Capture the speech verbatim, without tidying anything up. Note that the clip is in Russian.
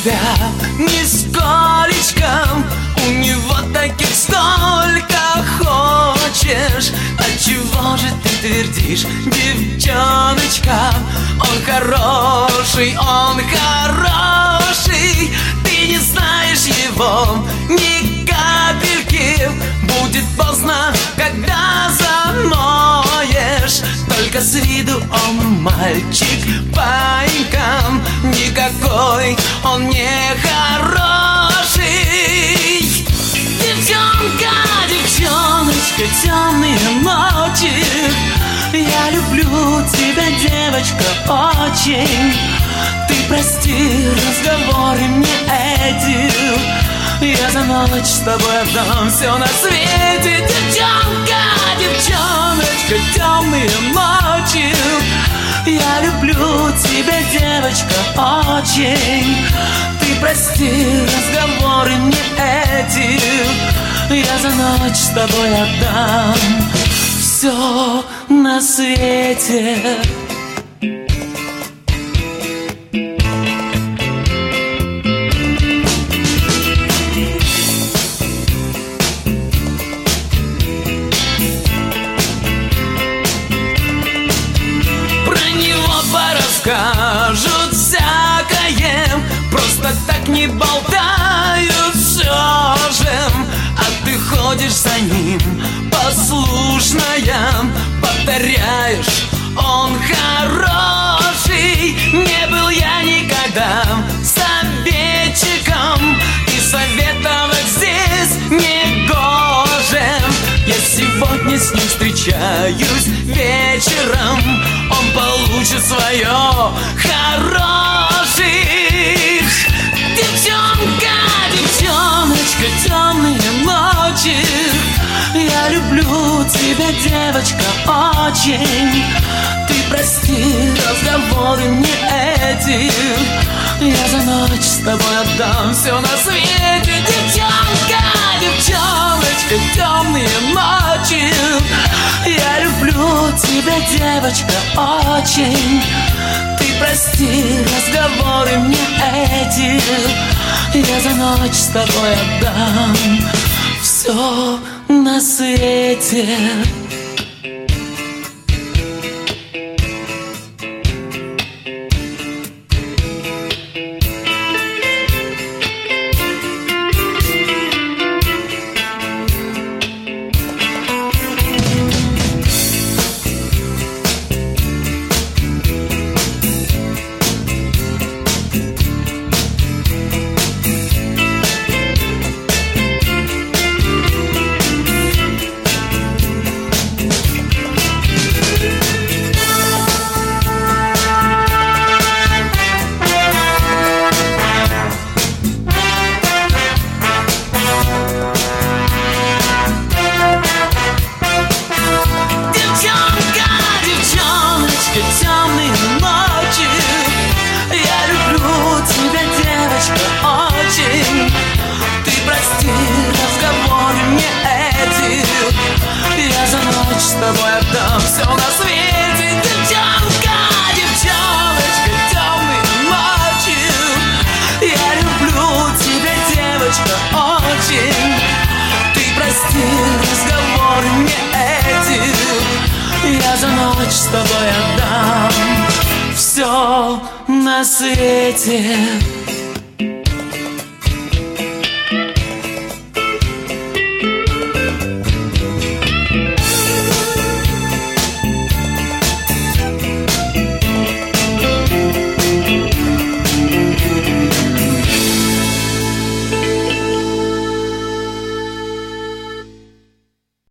тебя нисколечко. У него таких столько хочешь. Отчего же ты твердишь, девчоночка? Он хороший, он хороший. Ты не знаешь его ни капельки. Будет поздно, когда замоешь. Только с виду он мальчик, паинькам. Никакой он не хороший. Девчонка, девчоночка, темные ночи. Я люблю тебя, девочка, очень. Ты прости разговоры мне эти. Я за ночь с тобой отдам все на свете. Девчонка, девчоночка, темные ночи. Я люблю тебя, девочка, очень. Ты прости разговоры мне эти. Я за ночь с тобой отдам все на свете. Скажут всякое, просто так не болтают все же. А ты ходишь за ним, послушная, повторяешь, он хороший. Не был я никогда советчиком, и советовать здесь не гоже. Я сегодня с ним встречаюсь вечером. Он получит свое хороших. Девчонка, девчоночка, темные ночи. Я люблю тебя, девочка, очень. Ты прости разговоры мне эти. Я за ночь с тобой отдам все на свете. Девчонка, девчоночка, темные ночи. Я люблю тебя, девочка, очень. Ты прости разговоры мне эти. Я за ночь с тобой отдам все на свете. С тобой отдам все на свете. Девчонка, девчоночка, темные ночи. Я люблю тебя, девочка, очень. Ты прости разговоры мне эти. Я за ночь с тобой отдам все на свете.